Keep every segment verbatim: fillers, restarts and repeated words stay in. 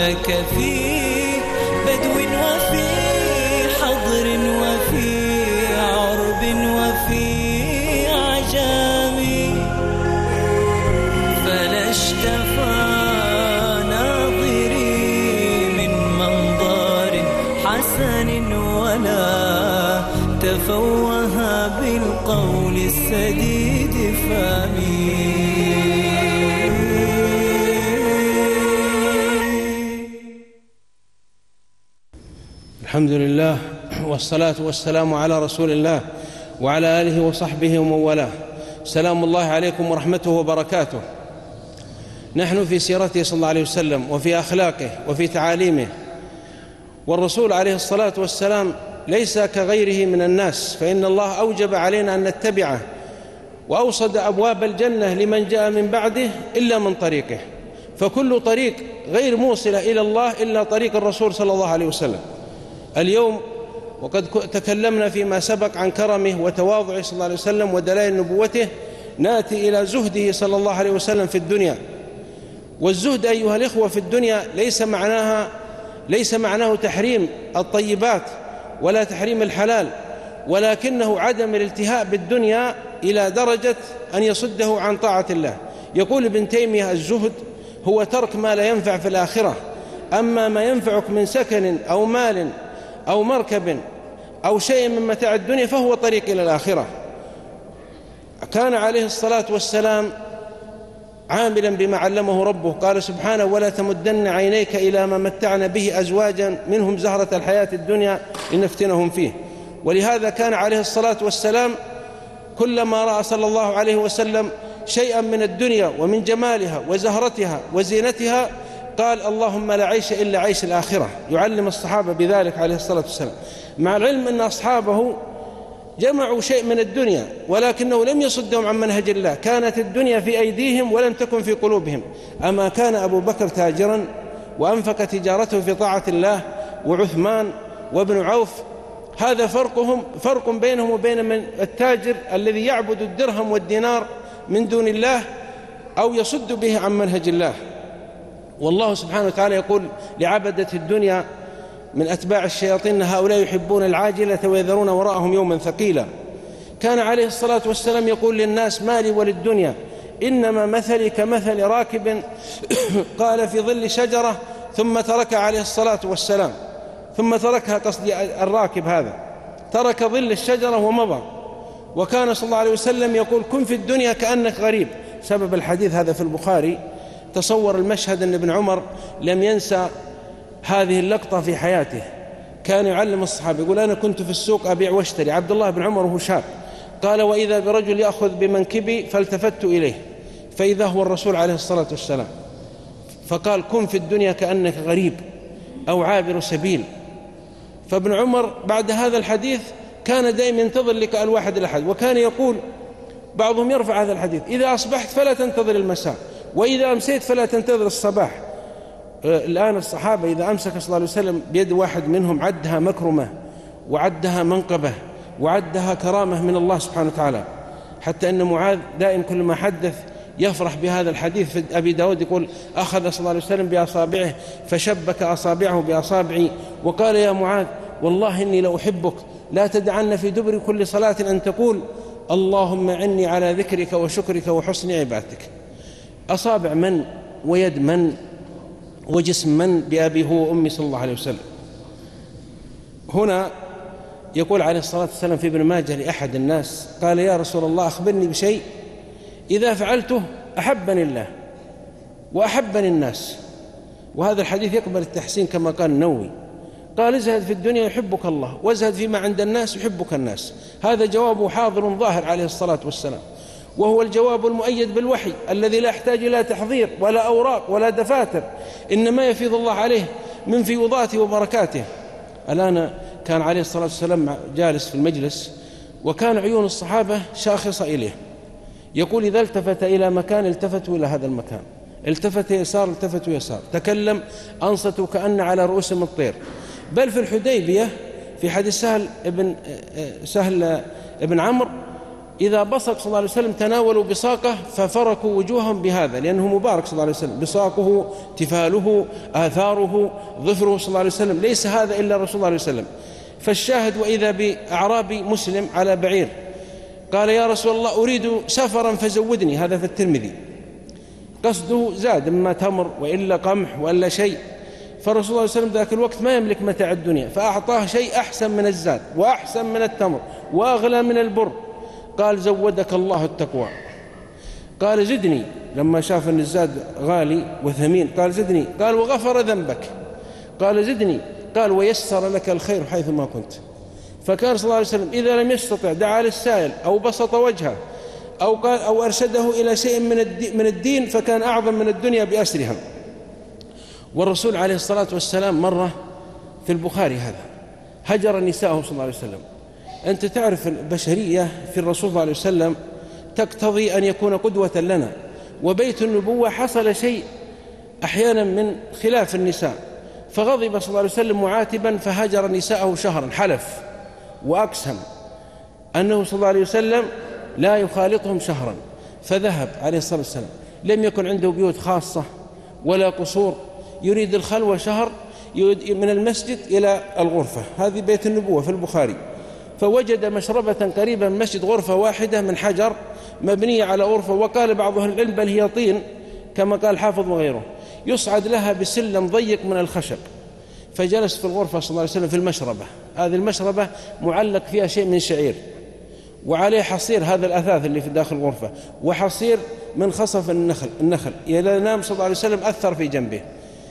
لك في بدو وفي حضر وفي عرب وفي عجام، فلا اشتفى ناظري من منظر حسن ولا تفوه بالقول السديد فامي. الحمد لله والصلاة والسلام على رسول الله وعلى آله وصحبه ومن والاه. سلام الله عليكم ورحمته وبركاته. نحن في سيرته صلى الله عليه وسلم وفي أخلاقه وفي تعاليمه، والرسول عليه الصلاة والسلام ليس كغيره من الناس، فإن الله أوجب علينا أن نتبعه، وأوصد أبواب الجنة لمن جاء من بعده إلا من طريقه، فكل طريق غير موصلة إلى الله إلا طريق الرسول صلى الله عليه وسلم. اليوم وقد تكلمنا فيما سبق عن كرمه وتواضعه صلى الله عليه وسلم ودلائل نبوته، نأتي إلى زهده صلى الله عليه وسلم في الدنيا. والزهد أيها الإخوة في الدنيا ليس معناها ليس معناه تحريم الطيبات ولا تحريم الحلال، ولكنه عدم الالتهاء بالدنيا إلى درجة أن يصده عن طاعة الله. يقول ابن تيمية: الزهد هو ترك ما لا ينفع في الآخرة، أما ما ينفعك من سكن أو مال أو مركب أو شيء من متاع الدنيا فهو طريق إلى الآخرة. كان عليه الصلاة والسلام عاملا بما علمه ربه، قال سبحانه: ولا تمدن عينيك إلى ما متعنا به أزواجا منهم زهرة الحياة الدنيا لنفتنهم فيه. ولهذا كان عليه الصلاة والسلام كلما رأى صلى الله عليه وسلم شيئا من الدنيا ومن جمالها وزهرتها وزينتها قال: اللهم لا عيش إلا عيش الآخرة. يعلم الصحابة بذلك عليه الصلاة والسلام، مع العلم أن أصحابه جمعوا شيء من الدنيا ولكنه لم يصدهم عن منهج الله، كانت الدنيا في أيديهم ولم تكن في قلوبهم. أما كان أبو بكر تاجرا وأنفق تجارته في طاعة الله، وعثمان وابن عوف، هذا فرقهم فرق بينهم وبين من التاجر الذي يعبد الدرهم والدينار من دون الله أو يصد به عن منهج الله. والله سبحانه وتعالى يقول لعبدة الدنيا من أتباع الشياطين: هؤلاء يحبون العاجلة ويذرون وراءهم يوما ثقيلا. كان عليه الصلاة والسلام يقول للناس: مالي وللدنيا إنما مثلي كمثل راكب قال في ظل شجرة ثم تركها عليه الصلاة والسلام ثم تركها قصدي الراكب هذا ترك ظل الشجرة ومضى. وكان صلى الله عليه وسلم يقول: كن في الدنيا كأنك غريب. سبب الحديث هذا في البخاري. تصور المشهد أن ابن عمر لم ينسى هذه اللقطة في حياته، كان يعلم الصحابة يقول: أنا كنت في السوق أبيع واشتري، عبد الله بن عمر وهو شاب، قال: وإذا برجل يأخذ بمنكبي فالتفت إليه فإذا هو الرسول عليه الصلاة والسلام، فقال: كن في الدنيا كأنك غريب أو عابر سبيل. فابن عمر بعد هذا الحديث كان دائما ينتظر لقاء الواحد الأحد، وكان يقول بعضهم يرفع هذا الحديث: إذا أصبحت فلا تنتظر المساء، وإذا أمسيت فلا تنتظر الصباح. الآن الصحابة إذا أمسك صلى الله عليه وسلم بيد واحد منهم عدها مكرمة وعدها منقبة وعدها كرامة من الله سبحانه وتعالى، حتى أن معاذ دائم كل ما حدث يفرح بهذا الحديث. في أبي داود يقول: أخذ صلى الله عليه وسلم بأصابعه فشبك أصابعه بأصابعي وقال: يا معاذ والله إني لأحبك، لا تدعن في دبر كل صلاة أن تقول: اللهم عني على ذكرك وشكرك وحسن عبادتك. أصابع من ويد من وجسم من بأبي هو وأمي صلى الله عليه وسلم. هنا يقول عليه الصلاة والسلام في ابن ماجه لأحد الناس، قال: يا رسول الله أخبرني بشيء إذا فعلته أحبني الله وأحبني الناس. وهذا الحديث يقبل التحسين كما قال النووي. قال: ازهد في الدنيا يحبك الله، وازهد فيما عند الناس يحبك الناس. هذا جوابه حاضر ظاهر عليه الصلاة والسلام، وهو الجواب المؤيد بالوحي الذي لا يحتاج إلى تحضير ولا أوراق ولا دفاتر، إنما يفيض الله عليه من فيوضاته وبركاته. الآن كان عليه الصلاة والسلام جالس في المجلس، وكان عيون الصحابة شاخصة إليه، يقول: إذا التفت إلى مكان التفتوا إلى هذا المكان، التفت يسار التفتوا يسار، تكلم أنصتوا كأن على رؤوسهم الطير. بل في الحديبية في حديث سهل ابن سهل ابن عمرو إذا بصق صلى الله عليه وسلم تناولوا بصاقه ففركوا وجوههم بهذا، لأنه مبارك صلى الله عليه وسلم، بصاقه، تفاله، آثاره، ظفره صلى الله عليه وسلم، ليس هذا إلا رسول الله عليه وسلم. فالشاهد: وإذا بأعرابي مسلم على بعير قال: يا رسول الله أريد سفرا فزودني. هذا في الترمذي، قصده زاد، إما تمر وإلا قمح وإلا شيء. فالرسول صلى الله عليه وسلم ذاك الوقت ما يملك متاع الدنيا، فأعطاه شيء أحسن من الزاد وأحسن من التمر وأغلى من البر. قال: زودك الله التقوى. قال: زدني، لما شاف أن الزاد غالي وثمين قال: زدني. قال: وغفر ذنبك. قال: زدني. قال: ويسر لك الخير حيث ما كنت. فكان صلى الله عليه وسلم إذا لم يستطع دعا للسائل أو بسط وجهه أو قال أو أرشده إلى شيء من الدين، فكان أعظم من الدنيا بأسرها. والرسول عليه الصلاة والسلام مرة في البخاري هذا هجر نساءه صلى الله عليه وسلم. أنت تعرف البشرية في الرسول صلى الله عليه وسلم تقتضي أن يكون قدوة لنا، وبيت النبوة حصل شيء أحيانا من خلاف النساء، فغضب صلى الله عليه وسلم معاتبا فهجر نساءه شهرا، حلف وأقسم أنه صلى الله عليه وسلم لا يخالطهم شهرا. فذهب عليه الصلاة والسلام، لم يكن عنده بيوت خاصة ولا قصور، يريد الخلوة شهر من المسجد إلى الغرفة، هذه بيت النبوة في البخاري. فوجد مشربة قريبة من مسجد، غرفة واحدة من حجر مبنية على غرفة، وقال بعض أهل العلم بل هي طين كما قال حافظ وغيره، يصعد لها بسلم ضيق من الخشب. فجلس في الغرفة صلى الله عليه وسلم في المشربة، هذه المشربة معلق فيها شيء من شعير، وعليه حصير، هذا الأثاث اللي في داخل الغرفة، وحصير من خصف النخل النخل ينام صلى الله عليه وسلم أثر في جنبه.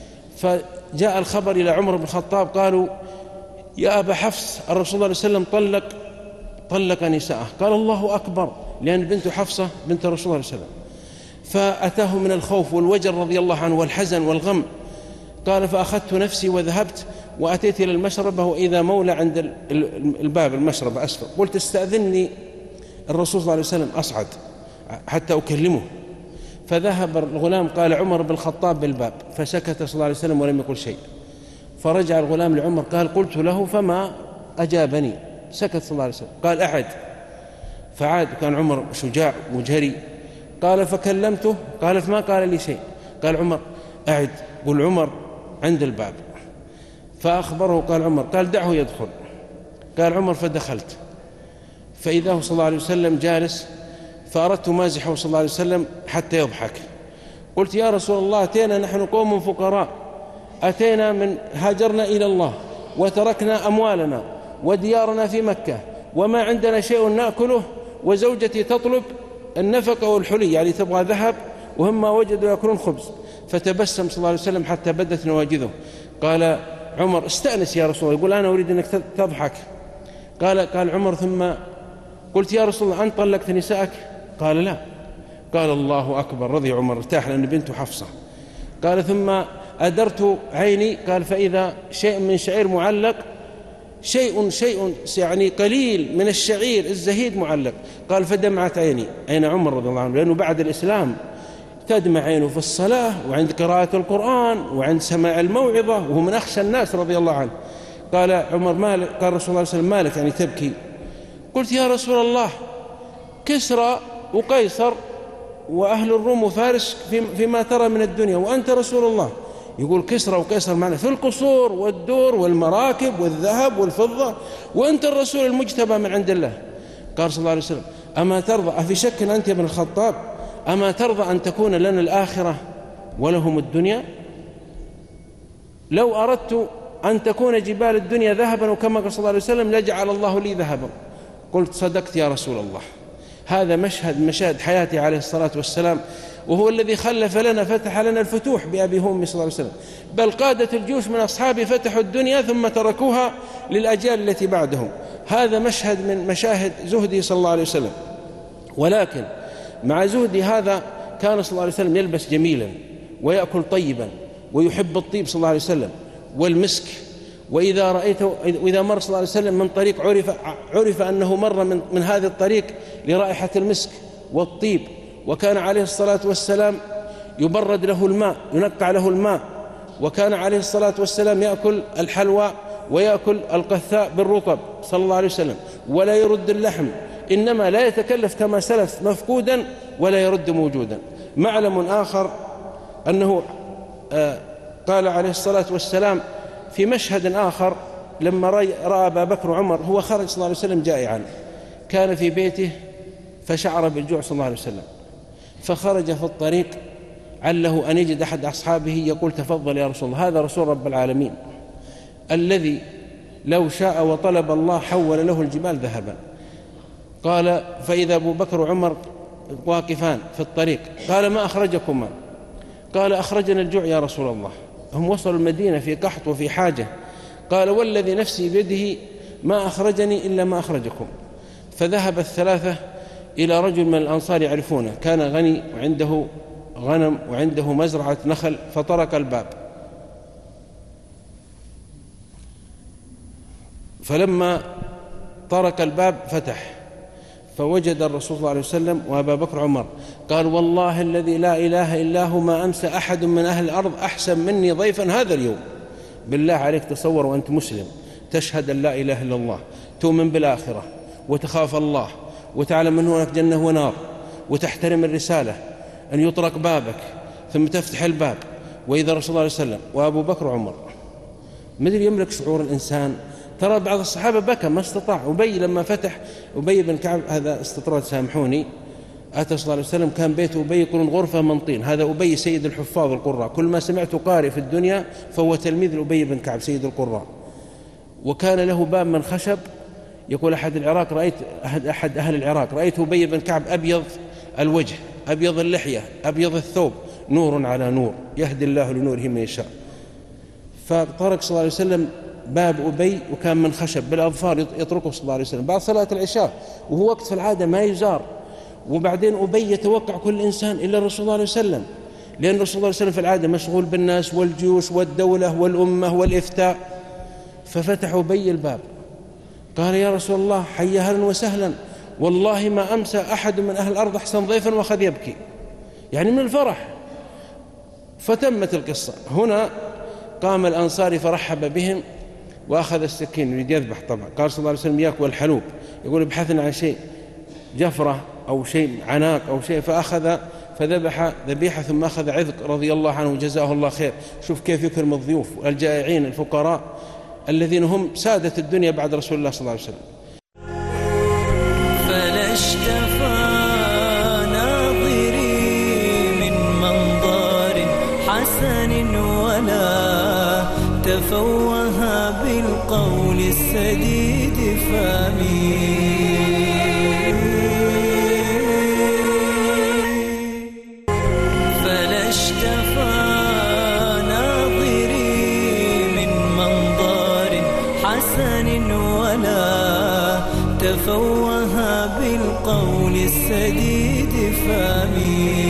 فجاء الخبر إلى عمر بن الخطاب، قالوا: يا أبا حفص، الرسول صلى الله عليه وسلم طلق طلق نساءه. قال: الله أكبر، لأن بنت حفصة بنت الرسول صلى الله عليه وسلم. فأتاه من الخوف والوجل رضي الله عنه والحزن والغم. قال: فأخذت نفسي وذهبت وأتيت إلى المشربة، وإذا مولى عند الباب المشربة أسفل. قلت: استأذني الرسول صلى الله عليه وسلم أصعد حتى أكلمه. فذهب الغلام، قال عمر بن الخطاب بالباب، فسكت صلى الله عليه وسلم ولم يقل شيء. فرجع الغلام لعمر قال: قلت له فما أجابني؟ سكت صلى الله عليه وسلم. قال: أعد. فعاد، كان عمر شجاع وجري. قال: فكلمته، قال: فما قال لي شيء. قال عمر: أعد، قل عمر عند الباب. فأخبره، قال عمر، قال: دعه يدخل. قال عمر: فدخلت، فإذا هو صلى الله عليه وسلم جالس، فأردت مازحه صلى الله عليه وسلم حتى يضحك. قلت: يا رسول الله، أتينا نحن قوم فقراء، أتينا من هاجرنا إلى الله وتركنا أموالنا وديارنا في مكة وما عندنا شيء نأكله، وزوجتي تطلب النفقة والحلي، يعني تبغى ذهب، وهم ما وجدوا يأكلون خبز. فتبسم صلى الله عليه وسلم حتى بدت نواجذه. قال عمر: استأنس يا رسول الله. يقول: أنا أريد أنك تضحك. قال قال عمر: ثم قلت: يا رسول الله، أنت طلقت نسائك؟ قال: لا. قال: الله أكبر. رضي عمر، ارتاح لأن بنته حفصة. قال: ثم أدرت عيني، قال فإذا شيء من شعير معلق، شيء شيء يعني قليل من الشعير الزهيد معلق. قال: فدمعت عيني. عين عمر رضي الله عنه، لأنه بعد الإسلام تدمع عينه في الصلاة وعند قراءة القرآن وعند سماع الموعظة، وهو من أخشى الناس رضي الله عنه. قال عمر: مالك؟ قال رسول الله صلى الله عليه وسلم: مالك يعني تبكي؟ قلت: يا رسول الله، كسرى وقيصر وأهل الروم وفارس فيما ترى من الدنيا، وأنت رسول الله. يقول: كسرى وقيصر معنا في القصور والدور والمراكب والذهب والفضة، وأنت الرسول المجتبى من عند الله. قال صلى الله عليه وسلم: أما ترضى، أفي شك أنت يا ابن الخطاب، أما ترضى أن تكون لنا الآخرة ولهم الدنيا؟ لو أردت أن تكون جبال الدنيا ذهبا، وكما قال صلى الله عليه وسلم: لجعل الله لي ذهبا. قلت: صدقت يا رسول الله. هذا مشهد مشاهد حياته عليه الصلاة والسلام، وهو الذي خلف لنا، فتح لنا الفتوح بأبي هومي صلى الله عليه وسلم، بل قادة الجيوش من أصحابه فتحوا الدنيا ثم تركوها للأجيال التي بعدهم. هذا مشهد من مشاهد زهده صلى الله عليه وسلم. ولكن مع زهدي هذا كان صلى الله عليه وسلم يلبس جميلا ويأكل طيبا ويحب الطيب صلى الله عليه وسلم والمسك. وإذا رأيته، وإذا مر صلى الله عليه وسلم من طريق عرف, عرف أنه مر من, من هذا الطريق لرائحة المسك والطيب. وكان عليه الصلاة والسلام يبرد له الماء، ينقع له الماء. وكان عليه الصلاة والسلام يأكل الحلوى ويأكل القثاء بالرطب صلى الله عليه وسلم، ولا يرد اللحم إنما لا يتكلف كما سلف مفقودا ولا يرد موجودا. معلم آخر أنه قال عليه الصلاة والسلام في مشهد آخر لما رأى أبا بكر وعمر، هو خرج صلى الله عليه وسلم جائعا، كان في بيته فشعر بالجوع صلى الله عليه وسلم، فخرج في الطريق عله أن يجد أحد أصحابه يقول تفضل يا رسول الله، هذا رسول رب العالمين الذي لو شاء وطلب الله حول له الجبال ذهبا. قال فإذا أبو بكر وعمر واقفان في الطريق، قال ما أخرجكما؟ قال أخرجنا الجوع يا رسول الله. هم وصلوا المدينة في قحط وفي حاجة. قال والذي نفسي بيده ما أخرجني إلا ما أخرجكم. فذهب الثلاثة إلى رجل من الأنصار يعرفونه، كان غني وعنده غنم وعنده مزرعة نخل، فطرق الباب، فلما طرق الباب فتح فوجد الرسول صلى الله عليه وسلم وأبا بكر عمر. قال والله الذي لا إله إلا هو ما أمسى أحد من أهل الأرض أحسن مني ضيفا هذا اليوم. بالله عليك تصور وأنت مسلم تشهد أن لا إله إلا الله، تؤمن بالآخرة وتخاف الله وتعلم أن هناك جنة ونار وتحترم الرسالة، أن يطرق بابك ثم تفتح الباب وإذا رسول الله صلى الله عليه وسلم وأبو بكر وعمر. مدري يملك شعور الإنسان. ترى بعض الصحابة بكى ما استطاع. أبي لما فتح، أبي بن كعب هذا استطراد سامحوني، أتى صلى الله عليه وسلم كان بيته أبي يقولون غرفة من طين، هذا أبي سيد الحفاظ القراء، كل ما سمعت قارئ في الدنيا فهو تلميذ أبي بن كعب سيد القراء. وكان له باب من خشب، يقول أحد العراق رأيت أحد أهل العراق رأيت أبي بن كعب أبيض الوجه أبيض اللحية أبيض الثوب، نور على نور يهدي الله لنوره من يشاء. فطرق صلى الله عليه وسلم باب أبي وكان من خشب بالأظفار يطرقه صلى الله عليه وسلم بعد صلاة العشاء، وهو وقت في العادة ما يزار. وبعدين أبي يتوقع كل إنسان إلا الرسول صلى الله عليه وسلم، لأن الرسول صلى الله عليه وسلم في العادة مشغول بالناس والجيوش والدولة والأمة والإفتاء. ففتح أبي الباب قال يا رسول الله حي أهلا وسهلا، والله ما أمسى أحد من أهل الأرض أحسن ضيفا وأخذ يبكي، يعني من الفرح. فتمت القصة. هنا قام الأنصاري فرحب بهم وأخذ السكين يريد يذبح. طبعا قال صلى الله عليه وسلم يأكل الحلوب، يقول ابحثنا عن شيء جفرة أو شيء عناق أو شيء، فأخذ فذبح ذبيحة ثم أخذ عذق رضي الله عنه جزاه الله خير. شوف كيف يكرم الضيوف الجائعين الفقراء الذين هم سادة الدنيا بعد رسول الله صلى الله عليه وسلم. فلا اشتفى ناظري من منظر حسن ولا تفوه بالقول السديد فامي. فلا اشتفى ناظري من منظر حسن ولا تفوه بالقول السديد فامي.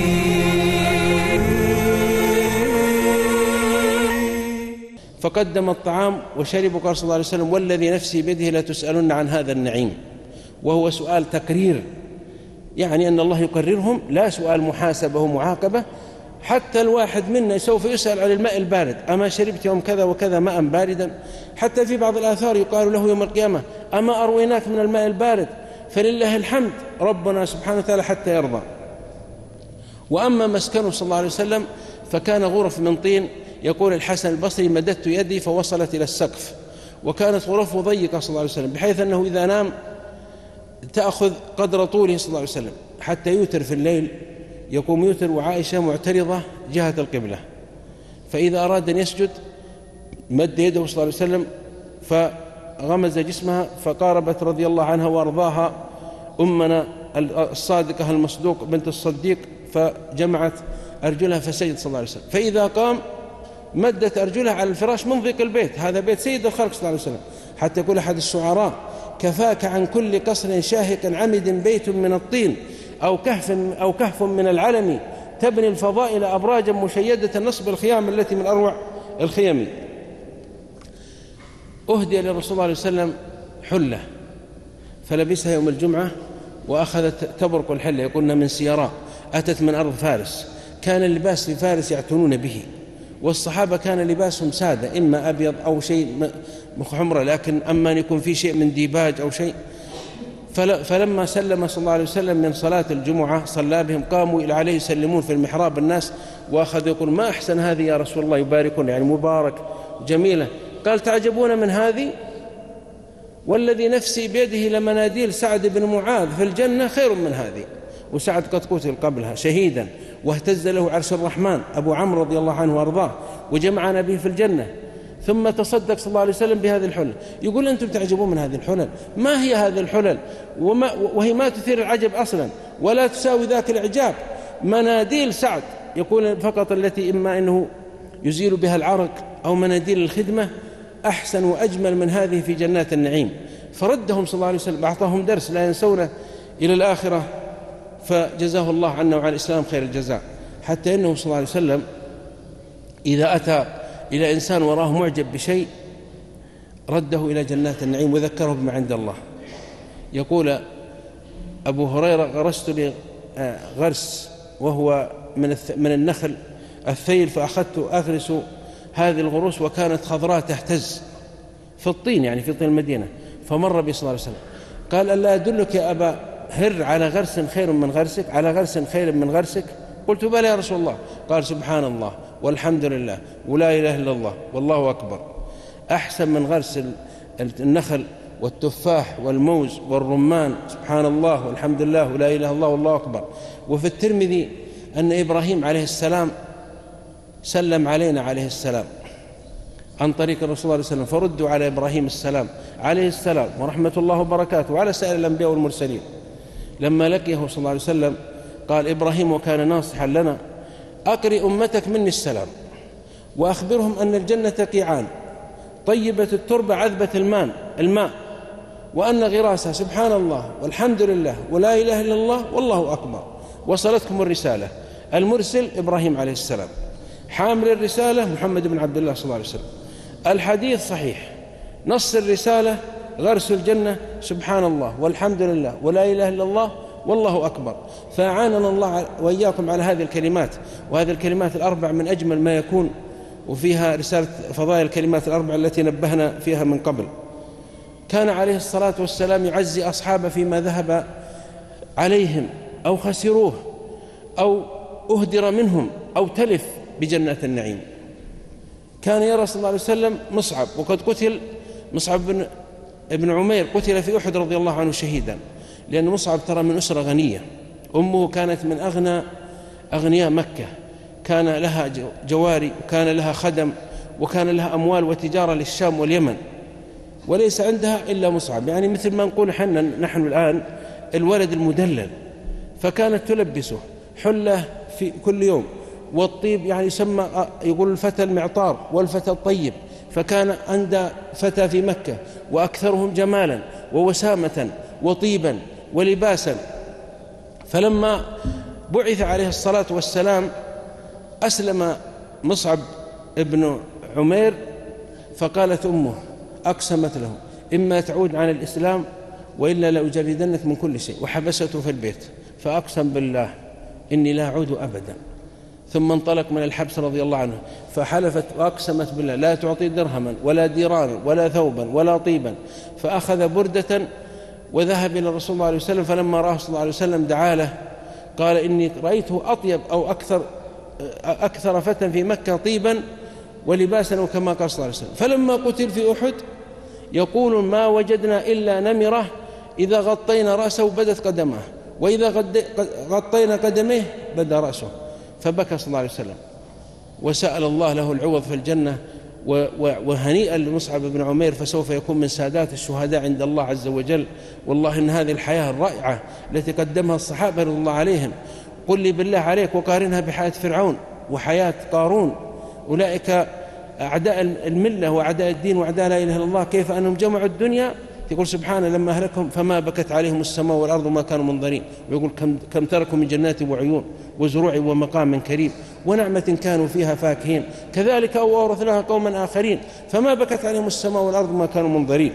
فقدم الطعام وشرب. قال صلى الله عليه وسلم والذي نفسي بيده لا تسألن عن هذا النعيم، وهو سؤال تقرير، يعني أن الله يقررهم، لا سؤال محاسبة ومعاقبة. حتى الواحد منا سوف يسأل عن الماء البارد، أما شربت يوم كذا وكذا ماء باردا؟ حتى في بعض الآثار يقال له يوم القيامة أما أرويناك من الماء البارد؟ فلله الحمد ربنا سبحانه وتعالى حتى يرضى. وأما مسكنه صلى الله عليه وسلم فكان غرف من طين. يقول الحسن البصري مددت يدي فوصلت إلى السقف، وكانت غرفه ضيقة صلى الله عليه وسلم بحيث أنه إذا نام تأخذ قدر طوله صلى الله عليه وسلم، حتى يوتر في الليل يقوم يوتر وعائشة معترضة جهة القبلة، فإذا أراد أن يسجد مد يده صلى الله عليه وسلم فغمز جسمها، فقاربت رضي الله عنها وارضاها أمنا الصادقة المصدوق بنت الصديق فجمعت أرجلها فسجد صلى الله عليه وسلم. فإذا قام مدت أرجلها على الفراش من ضيق البيت، هذا بيت سيد الخلق صلى الله عليه وسلم. حتى يقول أحد الشعراء كفاك عن كل قصر شاهق عمد بيت من الطين أو كهف, أو كهف من العلم تبني الفضائل أبراجا مشيدة نصب الخيام التي من أروع الخيم. أهدي للرسول صلى الله عليه وسلم حلة فلبسها يوم الجمعة وأخذت تبرق الحلة، يقولنا من سيراء أتت من أرض فارس، كان اللباس في فارس يعتنون به، والصحابة كان لباسهم سادة إما أبيض أو شيء حمرة، لكن أما أن يكون في شيء من ديباج أو شيء. فلما سلم صلى الله عليه وسلم من صلاة الجمعة صلى بهم، قاموا إلى عليه يسلمون في المحراب الناس، وأخذ يقول: ما أحسن هذه يا رسول الله، يباركون يعني مبارك جميلة. قال: تعجبون من هذه؟ والذي نفسي بيده لمناديل سعد بن معاذ في الجنة خير من هذه. وسعد قد قتل قبلها شهيدا، واهتز له عرش الرحمن أبو عمرو رضي الله عنه وأرضاه، وجمعنا به في الجنة، ثم تصدق صلى الله عليه وسلم بهذه الحلل. يقول: أنتم تعجبون من هذه الحلل؟ ما هي هذه الحلل؟ وما وهي ما تثير العجب أصلا، ولا تساوي ذاك الإعجاب. مناديل سعد، يقول فقط التي إما أنه يزيل بها العرق أو مناديل الخدمة، أحسن وأجمل من هذه في جنات النعيم. فردهم صلى الله عليه وسلم، أعطاهم درس لا ينسونه إلى الآخرة، فجزاه الله عنا وعن الإسلام خير الجزاء. حتى إنه صلى الله عليه وسلم إذا أتى إلى إنسان وراه معجب بشيء رده إلى جنات النعيم وذكره بما عند الله. يقول أبو هريرة: غرست لي غرس وهو من من النخل الثيل، فأخذت أغرس هذه الغروس وكانت خضراء تهتز في الطين، يعني في طين المدينة. فمر بي صلى الله عليه وسلم قال: ألا أدلك يا أبا هر على غرس خير من غرسك، على غرس خير من غرسك؟ قلت: بلى يا رسول الله. قال: سبحان الله والحمد لله ولا إله إلا الله والله أكبر، أحسن من غرس النخل والتفاح والموز والرمان، سبحان الله والحمد لله ولا إله إلا الله والله أكبر. وفي الترمذي أن إبراهيم عليه السلام سلم علينا عليه السلام عن طريق الرسول صلى الله عليه وسلم، فردوا على إبراهيم السلام عليه السلام ورحمة الله وبركاته وعلى سائر الأنبياء والمرسلين. لما لقيه صلى الله عليه وسلم قال: إبراهيم وكان ناصحا لنا، أقرئ أمتك مني السلام، وأخبرهم أن الجنة قيعان، طيبة التربة عذبة الماء الماء وأن غراسها سبحان الله والحمد لله ولا إله إلا الله والله أكبر. وصلتكم الرسالة. المرسل إبراهيم عليه السلام، حامل الرسالة محمد بن عبد الله صلى الله عليه وسلم. الحديث صحيح، نص الرسالة غرس الجنة سبحان الله والحمد لله ولا إله إلا الله والله أكبر. فأعاننا الله وإياكم على هذه الكلمات، وهذه الكلمات الأربع من أجمل ما يكون، وفيها رسالة فضائل الكلمات الأربع التي نبهنا فيها من قبل. كان عليه الصلاة والسلام يعزي أصحابه فيما ذهب عليهم أو خسروه أو أهدر منهم أو تلف بجنات النعيم. كان يرى صلى الله عليه وسلم مصعب، وقد قتل مصعب بن ابن عمير، قتل في أحد رضي الله عنه شهيدا، لأن مصعب ترى من أسرة غنية، أمه كانت من أغنى أغنياء مكة، كان لها جواري وكان لها خدم وكان لها أموال وتجارة للشام واليمن، وليس عندها إلا مصعب، يعني مثل ما نقول حنا نحن الآن الولد المدلل. فكانت تلبسه حلة في كل يوم، والطيب يعني يسمى يقول الفتى المعطار والفتى الطيب. فكان عند فتى في مكة وأكثرهم جمالا ووسامة وطيبا ولباسا. فلما بعث عليه الصلاة والسلام أسلم مصعب ابن عمير، فقالت أمه أقسمت له: إما تعود عن الإسلام وإلا لأجردنك من كل شيء، وحبسته في البيت. فأقسم بالله إني لا أعود أبدا. ثم انطلق من الحبس رضي الله عنه، فحلفت وأقسمت بالله لا تعطي درهما ولا ديرانا ولا ثوبا ولا طيبا. فأخذ بردة وذهب إلى الرسول صلى الله عليه وسلم، فلما رآه صلى الله عليه وسلم دعا له، قال: إني رأيته أطيب أو أكثر أكثر فتى في مكة طيبا ولباسا، وكما قال صلى الله عليه وسلم. فلما قتل في أحد يقول: ما وجدنا إلا نمرة إذا غطينا رأسه بدت قدمه، وإذا غطينا قدميه بدا رأسه. فبكى صلى الله عليه وسلم وسأل الله له العوض في الجنة، وهنيئا لمصعب بن عمير، فسوف يكون من سادات الشهداء عند الله عز وجل. والله إن هذه الحياة الرائعة التي قدمها الصحابة رضي الله عليهم، قل لي بالله عليك وقارنها بحياة فرعون وحياة قارون، أولئك أعداء الملة وأعداء الدين وأعداء لا إله إلا الله، كيف أنهم جمعوا الدنيا. يقول سبحانه: لما أهلكهم فما بكت عليهم السماء والأرض وما كانوا منظرين. ويقول: كم, كم تركوا من جنات وعيون وزروع ومقام كريم ونعمة كانوا فيها فاكهين، كذلك أورثناها قوما آخرين فما بكت عليهم السماء والأرض وما كانوا منظرين.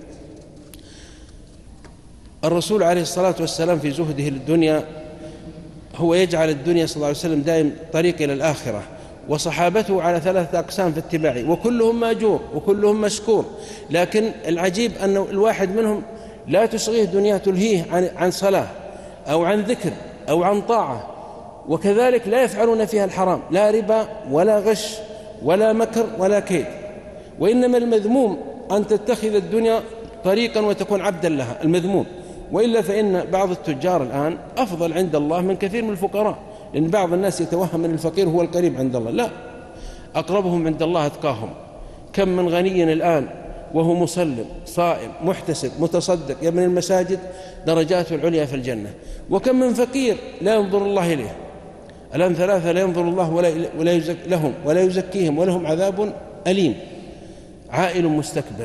الرسول عليه الصلاة والسلام في زهده للدنيا هو يجعل الدنيا صلى الله عليه وسلم دائم طريق إلى الآخرة، وصحابته على ثلاثة أقسام في اتباعه، وكلهم ماجور وكلهم مشكور. لكن العجيب أن الواحد منهم لا تشغيه دنيا تلهيه عن, عن صلاة أو عن ذكر أو عن طاعة. وكذلك لا يفعلون فيها الحرام، لا ربا ولا غش ولا مكر ولا كيد. وإنما المذموم أن تتخذ الدنيا طريقا وتكون عبدا لها، المذموم. وإلا فإن بعض التجار الآن أفضل عند الله من كثير من الفقراء، لأن بعض الناس يتوهم أن الفقير هو القريب عند الله، لا، أقربهم عند الله أتقاهم. كم من غني الآن وهو مسلم صائم محتسب متصدق يبني المساجد درجاته العليا في الجنة، وكم من فقير لا ينظر الله إليه. الآن ثلاثة لا ينظر الله ولا, ولا يزك لهم ولا يزكيهم ولهم عذاب أليم. عائل مستكبر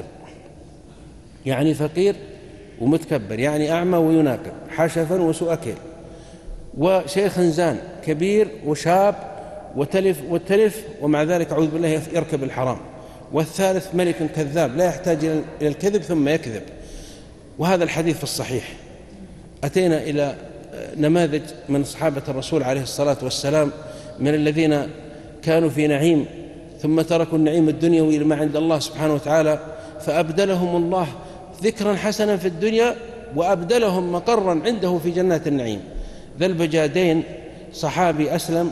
يعني فقير ومتكبر، يعني أعمى ويناقب، حشفا وسوء كيل، وشيخ زان كبير وشاب وتلف وتلف ومع ذلك أعوذ بالله يركب الحرام. والثالث ملك كذاب لا يحتاج إلى الكذب ثم يكذب. وهذا الحديث في الصحيح. أتينا إلى نماذج من صحابة الرسول عليه الصلاة والسلام من الذين كانوا في نعيم ثم تركوا النعيم الدنيوي لما عند الله سبحانه وتعالى، فأبدلهم الله ذكرا حسنا في الدنيا وأبدلهم مقرا عنده في جنات النعيم. ذا البجادين صحابي أسلم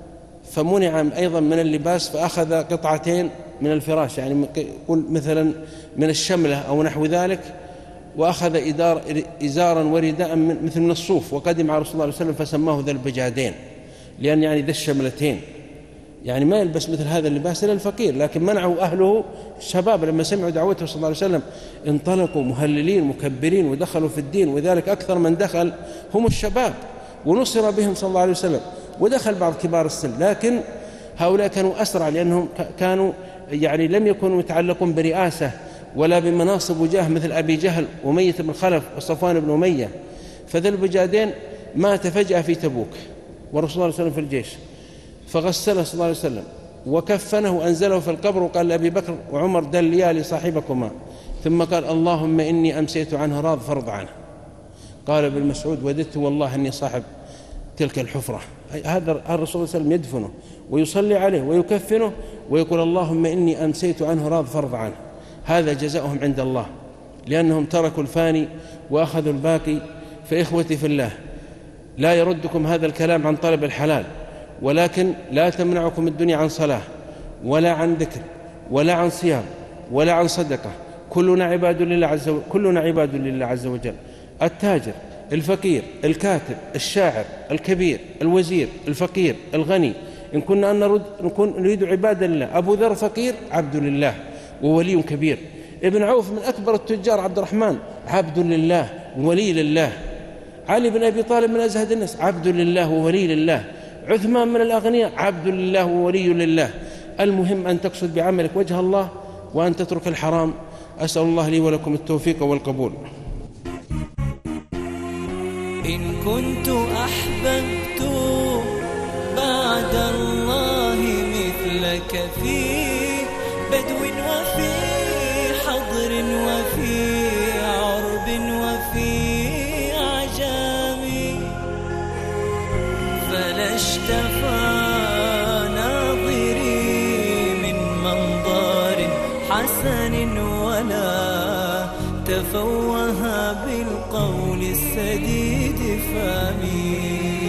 فمنع أيضا من اللباس فأخذ قطعتين من الفراش، يعني يقول مثلا من الشملة أو نحو ذلك، وأخذ إدار إزارا ورداء مثل من الصوف، وقدم على رسول الله صلى الله عليه وسلم فسماه ذا البجادين، لأن يعني ذا الشملتين، يعني ما يلبس مثل هذا اللباس إلا الفقير. لكن منعه أهله الشباب لما سمعوا دعوته صلى الله عليه وسلم انطلقوا مهللين مكبرين ودخلوا في الدين، وذلك أكثر من دخل هم الشباب، ونصر بهم صلى الله عليه وسلم، ودخل بعض كبار السن. لكن هؤلاء كانوا أسرع لأنهم كانوا يعني لم يكونوا يتعلقون برئاسة ولا بمناصب وجاه مثل أبي جهل وأمية بن خلف وصفوان بن أمية. فذا البجادين مات فجأة في تبوك ورسول الله صلى الله عليه وسلم في الجيش، فغسله صلى الله عليه وسلم وكفنه وأنزله في القبر، وقال لأبي بكر وعمر دليا لصاحبكما، ثم قال اللهم إني أمسيت عنه راض فرض عنه. قال ابن مسعود وددت والله أني صاحب تلك الحفرة. هذا الرسول صلى الله عليه وسلم يدفنه ويصلي عليه ويكفنه ويقول اللهم إني أمسيت عنه راض فرض عنه. هذا جزاؤهم عند الله، لأنهم تركوا الفاني وأخذوا الباقي. فإخوتي في الله، لا يردكم هذا الكلام عن طلب الحلال، ولكن لا تمنعكم الدنيا عن صلاة ولا عن ذكر ولا عن صيام ولا عن صدقة. كلنا عباد لله عز وجل، كلنا عباد لله عز وجل. التاجر، الفقير، الكاتب، الشاعر، الكبير، الوزير، الفقير، الغني، إن كنا أن نرد نكون نريد عباد الله. أبو ذر فقير عبد لله وولي كبير. ابن عوف من أكبر التجار عبد الرحمن عبد لله وولي لله. علي بن أبي طالب من أزهد الناس عبد لله وولي لله. عثمان من الأغنياء عبد لله وولي لله. المهم أن تقصد بعملك وجه الله وأن تترك الحرام. أسأل الله لي ولكم التوفيق والقبول. إن كنت أحببت بعد الله مثلك في بدو وفي حضر وفي عرب وفي عجام، فلا اشتفى ناظري من منظر حسن ولا تفوه بالقول السديد فامي.